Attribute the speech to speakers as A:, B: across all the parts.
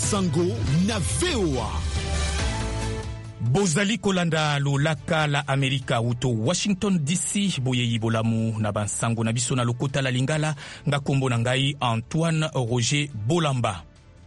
A: Sango na VOA.
B: Bozali kolanda lolaka la Amerika uto Washington DC boyeyi bolamu na bansango na biso na lokota la lingala nga kombo na ngai Antoine Roger Bolamba.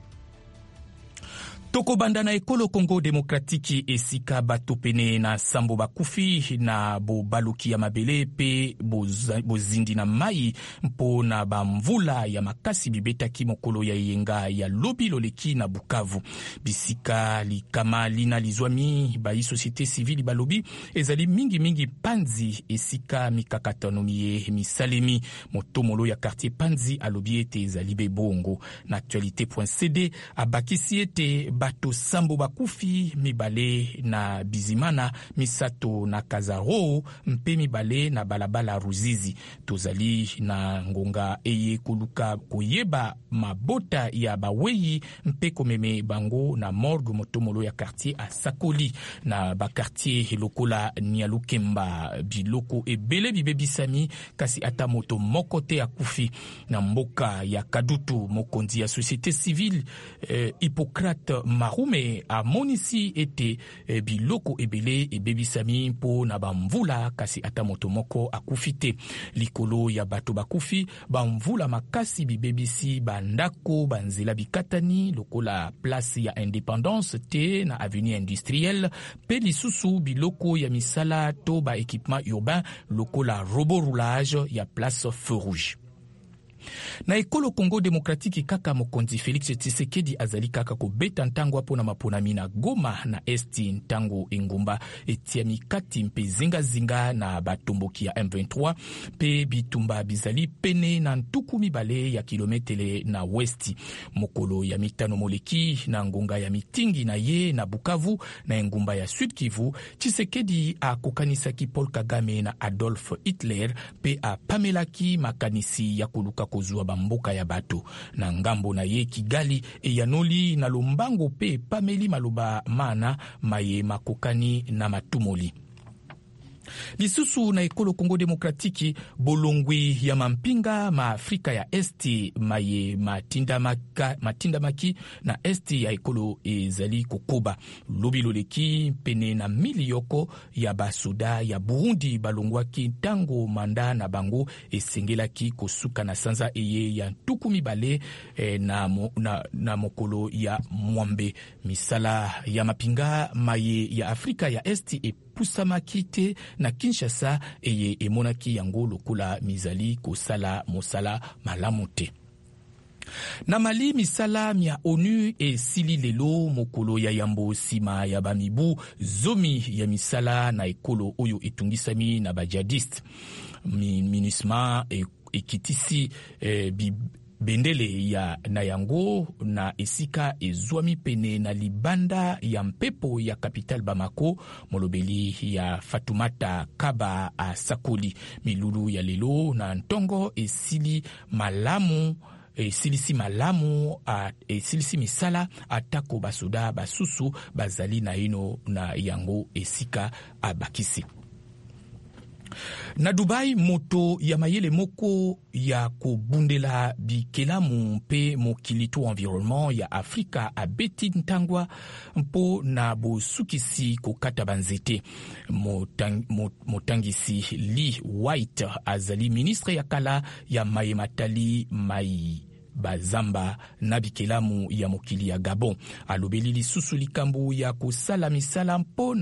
B: Toko banda na ekolo Congo Demokratiki esika bato pene na sambo bakufi na bo baluki ya mabele pe bozindi na mai mpo na bamvula ya makasi bibetaki mokolo ya yenga ya lobi loleki na Bukavu. Bisika likama lina lizwami bayi société civile balobi ezali mingi panzi esika mikakatonomie misalemi motomolo ya quartier panzi alobi ete ezali bebongo. Na actualité.cd abakisi ete bato sambo bakufi mibale na Bizimana misato na Kazaro mpe mibale na balabala Ruzizi. Tozali na ngonga eye koluka koyeba mabota ya baweyi mpe komeme bango na morgue motomolo ya quartier a Sakoli na ba quartier lokola Nyalukemba biloko ebele bibebisami kasi ata moto mokote akufi na mboka ya Kadutu. Mokonzi ya société civile Hippocrate Marume amonisi ete biloko ebele ebebisami mpo na bamvula kasi ata moto moko akufite. Likolo ya bato bakufi bamvula makasi bibebisi bandako banzela bikatani lokola place ya Indépendance te na avenue industrielle pe lisusu biloko ya misala to ba équipement urbain lokola robot roulage ya place Feu Rouge. Na ekolo Congo Demokratiki kaka mokonzi Félix Tshisekedi azali kaka kobeta ntango apo na maponami na Goma na esti ntango engumba etiami kati mpe zinga na batomboki ya M23 pe bitumba bizali pene na ntuku mibale ya kilometele na westi. Mokolo ya mitano moleki na ngonga ya mitingi na ye na Bukavu na engumba ya Sud Kivu, Tshisekedi akokanisaki Paul Kagame na Adolf Hitler pe apamelaki makanisi ya koluka kozwa bamboka ya bato. Na ngambo na ye Kigali eyanoli na lombango pe pameli maloba mana maye makokani na matumoli. Lisusu na ekolo Congo Demokratiki bolongwi ya mampinga ma Afrika ya Esti maye matindamaki na Esti ya ekolo ezali kokoba. Lobi loleki pene na miliyoko ya basoda ya Burundi balongwaki tango manda na bango esengelaki kosuka na sanza eye ya ntuku mibale na mokolo ya mwambe. Misala ya mapinga maye ya Afrika ya Esti pusamaki te na Kinshasa eye emonaki yango lokola mizali kosala mosala malamu te. Na Mali misala mia ONU esili lelo mokolo ya yambo sima ya bamibu zomi ya misala na ekolo oyo etungisami na bajadiste. MINUSMA ekitisi bendele ya na yango na esika ezwami pene na libanda ya mpepo ya capital Bamako molobeli ya Fatoumata Kaba a Sakoli. Milulu ya lelo na ntongo esilisi misala atako basoda basusu bazali na ino na yango esika abakisi. Na Dubai moto ya mayele moko ya kobundela bikelamu mpe mokilitu environnement ya Afrika abeti ntangwa mpo na bosukisi kokata banzete. Motangisi Lee White azali ministre ya kala ya maye matali mai bazamba na bikelamu ya mokili ya Gabon. Alobeli lisusu likambu ya kosala misala mpo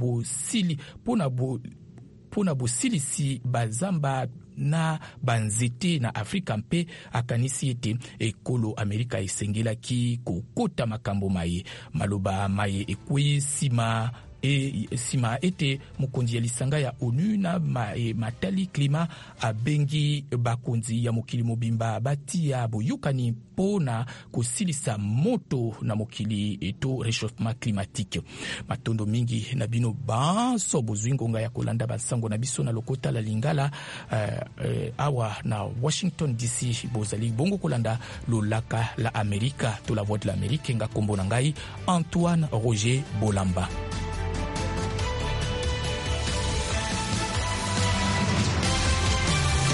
B: na bosilisi bazamba na banzete na Afrika mpe akanisi ete ekolo Amerika esengelaki kokota makambo maye. Maloba maye ekwei sima ete mokonzi ya lisanga ya ONU na matali klima abengi bakonzi ya mokili mobimba batia boyukani pona kosilisa moto na mokili eto réchauffement climatique. Matondo mingi na bino banso bozwingonga ya kolanda basango na biso na lokota la lingala awa na Washington DC bozali bongo kolanda lolaka la Amerika to la voix de l'Amérique nga kombo na ngai Antoine Roger Bolamba.